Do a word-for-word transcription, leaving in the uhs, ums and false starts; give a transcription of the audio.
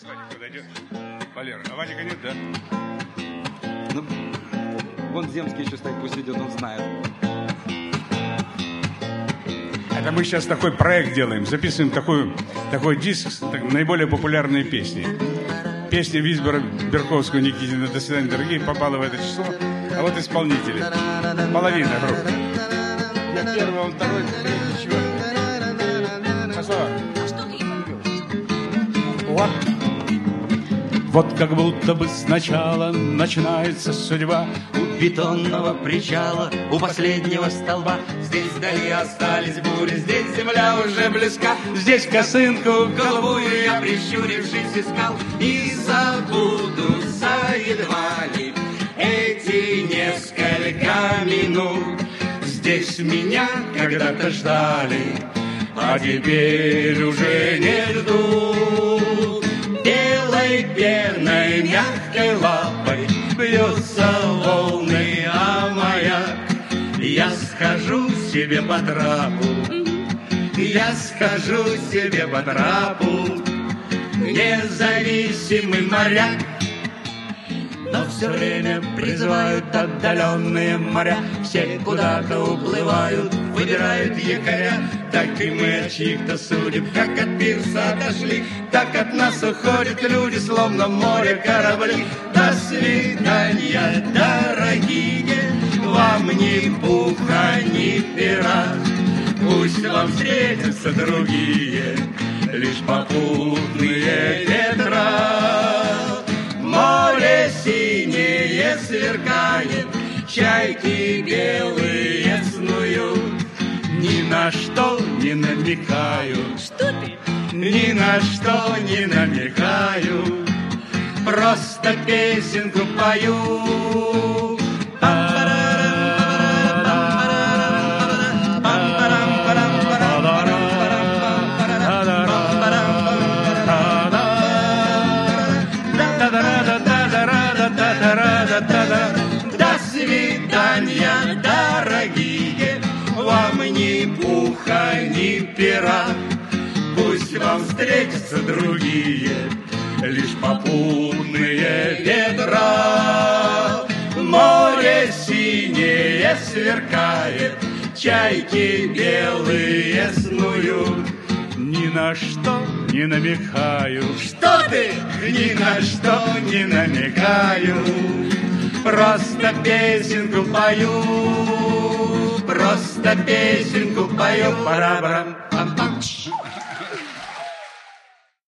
Вадик подойдет. Валера, а Вадика нет, да? Ну, вон Земский еще стоит, пусть идет, он знает. Это мы сейчас такой проект делаем, записываем такой, такой диск, так, наиболее популярные песни. Песня Визбора, Берковского, Никитина «До свидания, дорогие» попала в это число, а вот исполнители. Половина группы. Я первый, он второй, третий, четвертый. По словам. Вот. Вот как будто бы сначала начинается судьба. У бетонного причала, у последнего столба. Здесь вдали остались бури, здесь земля уже близка. Здесь косынку голубую я, прищурившись, искал. И забудутся едва ли эти несколько минут. Здесь меня когда-то ждали, а теперь уже не ждут. Белой пеной, мягкой лапой бьются волны, а маяк. Я схожу себе по трапу, я схожу себе по трапу, независимый моряк. Но все время призывают отдаленные моря, все куда-то уплывают, выбирают якоря. Так и мы от чьих-то судеб, как от пирса отошли, так от нас уходят люди, словно море корабли. До свидания, дорогие, вам ни пуха, ни пера. Пусть вам встретятся другие, лишь попутные ветра. Море синее сверкает, чайки белые снуют. Ни на что не намекаю, что ты? Ни на что не намекаю, просто песенку пою. До свидания, дорогие, вам ни пуха, ни пера. Пусть вам встретятся другие, лишь попутные ветра. Море синее сверкает, чайки белые снуют. Ни на что не намекаю, что ты? Ни на что не намекаю, просто песенку пою, просто песенку пою. Пара-барам.